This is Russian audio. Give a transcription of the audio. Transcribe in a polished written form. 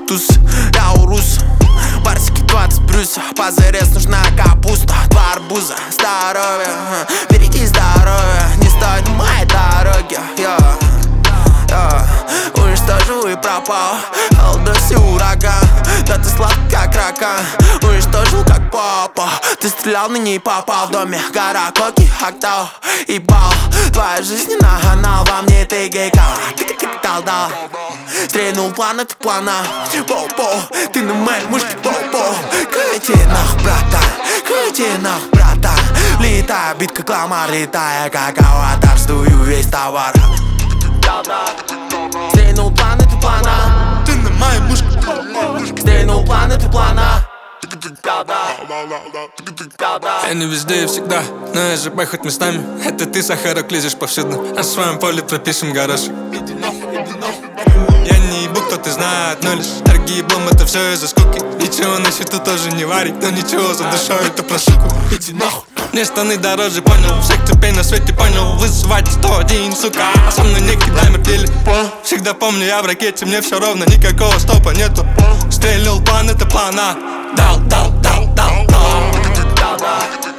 туз, я урус. Барсики 20 плюс, позарез нужна капуста. 2 арбуза, здоровье, береги здоровье. Не стоит моей дороги, уничтожу и пропал, Алдоси ураган. Да ты сладкий как ракан, уничтожил как папа. Ты стрелял, но не попал. В доме гора коки, октав и бал. Твоя жизнь на канал, во мне ты гейкал. Дал, стрельнул планеты плана. По-по, ты на моей мышке по-по. Крути нах, братан, крути нах, братан. Летая, бит как ламар, летая как аватар. Сдую весь товар. Стрельнул планеты плана. Ты на моей мышке. Стрельнул планеты плана. Я не везде и всегда, но я же хоть местами. Это ты, сахарок, лезешь повсюду. На своем поле пропишем горошек. Я не ебу, кто ты знает, но лишь торги блом, это все из-за скуки. Ничего на счету тоже не варит, но ничего за душой, это про суку. Иди нахуй. Мне штаны дороже, понял. Всех цепей на свете понял. Вызывать 101, сука, а со мной не кидай мертвели. Всегда помню, я в ракете, мне все ровно, никакого стопа нету. Стрельнул план, это плана. Дал.